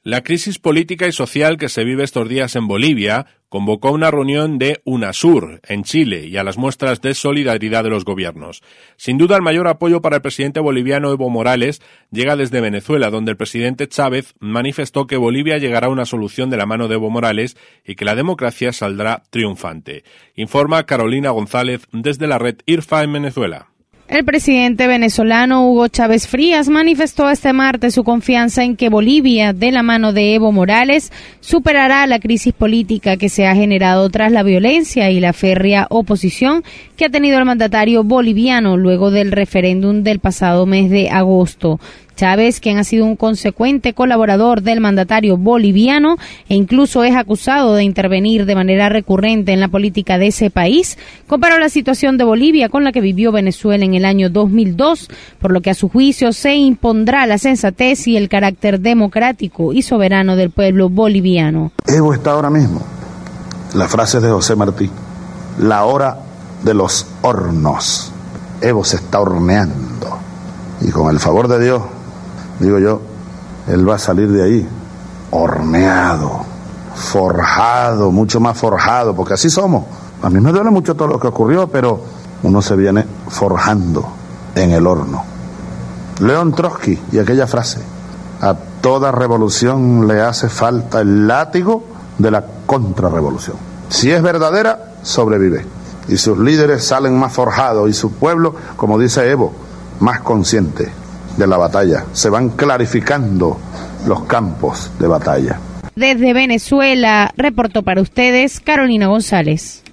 La crisis política y social que se vive estos días en Bolivia convocó una reunión de UNASUR en Chile y a las muestras de solidaridad de los gobiernos. Sin duda, el mayor apoyo para el presidente boliviano Evo Morales llega desde Venezuela, donde el presidente Chávez manifestó que Bolivia llegará a una solución de la mano de Evo Morales y que la democracia saldrá triunfante. Informa Carolina González desde la red IRFA en Venezuela. El presidente venezolano Hugo Chávez Frías manifestó este martes su confianza en que Bolivia, de la mano de Evo Morales, superará la crisis política que se ha generado tras la violencia y la férrea oposición que ha tenido el mandatario boliviano luego del referéndum del pasado mes de agosto. Chávez, quien ha sido un consecuente colaborador del mandatario boliviano e incluso es acusado de intervenir de manera recurrente en la política de ese país, comparó la situación de Bolivia con la que vivió Venezuela en el año 2002, por lo que a su juicio se impondrá la sensatez y el carácter democrático y soberano del pueblo boliviano. Evo está ahora mismo, la frase de José Martí, la hora de los hornos. Evo se está horneando y con el favor de Dios, digo yo, él va a salir de ahí horneado, forjado, mucho más forjado, porque así somos. A mí me duele mucho todo lo que ocurrió, pero uno se viene forjando en el horno. León Trotsky y aquella frase: a toda revolución le hace falta el látigo de la contrarrevolución. Si es verdadera, sobrevive. Y sus líderes salen más forjados y su pueblo, como dice Evo, más consciente de la batalla. Se van clarificando los campos de batalla. Desde Venezuela, reportó para ustedes Carolina González.